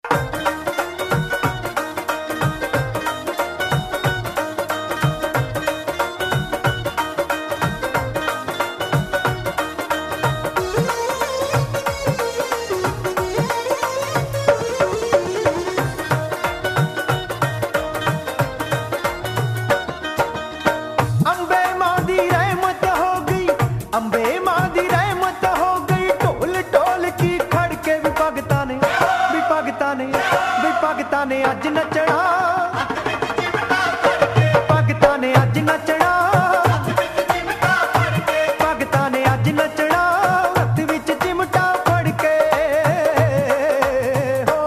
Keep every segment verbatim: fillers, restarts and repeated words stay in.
अंबे मां दी रहमत हो गई, ढोल ढोल की खड़के भी भगतां ने भी भगतां ने भी भगतां ने अज नचना, भगतां ने अज नचना, भगतां ने अज नचना, हत्थ विच चिमटा फड़ के हो।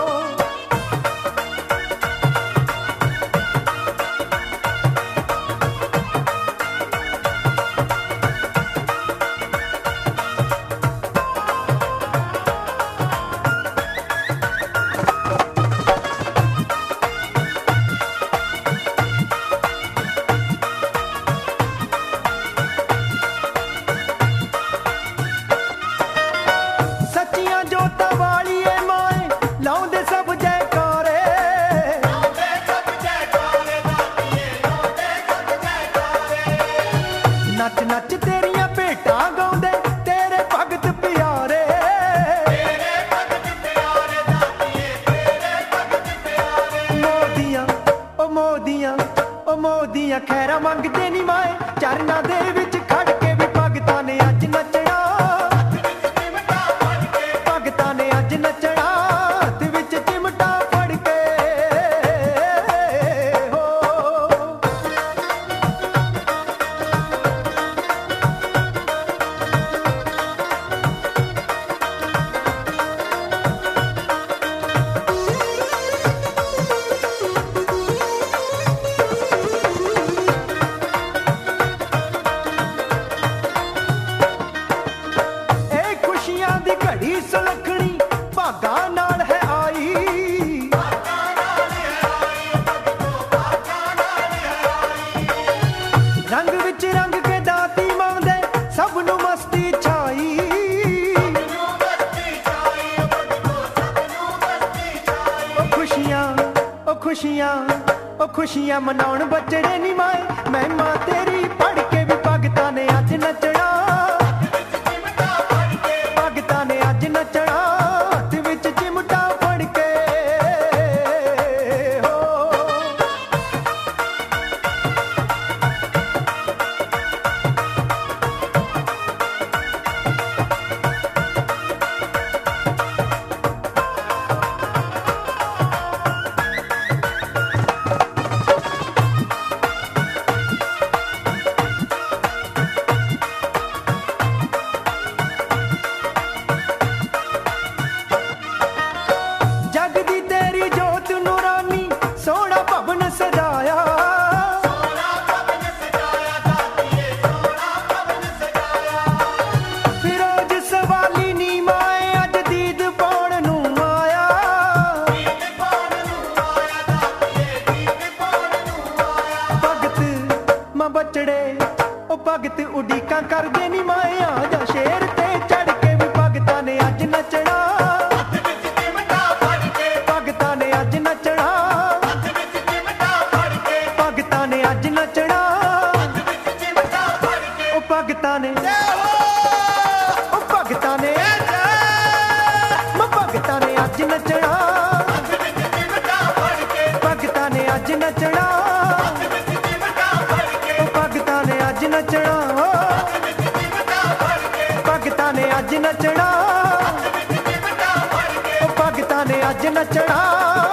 नच नच तेरियां भेटां गाउंदे तेरे भगत प्यारे, तेरे भगत प्यारे दातिए तेरे भगत प्यारे। मोदियां ओ मोदियां ओ मोदियां खैरा मंगदे नी माए, चरना दे विच खड़ के भी भगतां ने अज नचना, भगतां ने अज नचना, हत्थ विच चिमटा फड़ के हो। घड़ी सुलखनी भागां नाल है आई, रंग विच रंग के दाती मांदे सब नू मस्ती छाई, ओ खुशियां ओ खुशियां ओ खुशियां मनाउण बचड़े नी माए, महिमा तेरी पढ़ के भी भगतां ने अज नचना, नचना, हत्थ विच चिमटा फड़ के हो। सजाया सोना भवन सजाया दातिए सोना भवन सजाया, फिरोज सवाली नी माए अज दीद पाउण नू आया, दीद पाउण नू आया दातिए दीद पाउण नू आया। भगत मां बचड़े ओ भगत उडीकां करदे नी माए, आ जा शेर ते चढ़ के भी भगतां ने अज नचना, भगतां ने अज नचना, भगतां ने अज नचना, ओ भगतां ने ओ भगतां ने भगतां ने अज नचना, भगतां ने अज नचना, ओ भगतां ने अज नचना, भगतां ने अज नचना, ओ भगतां ने अज नचना।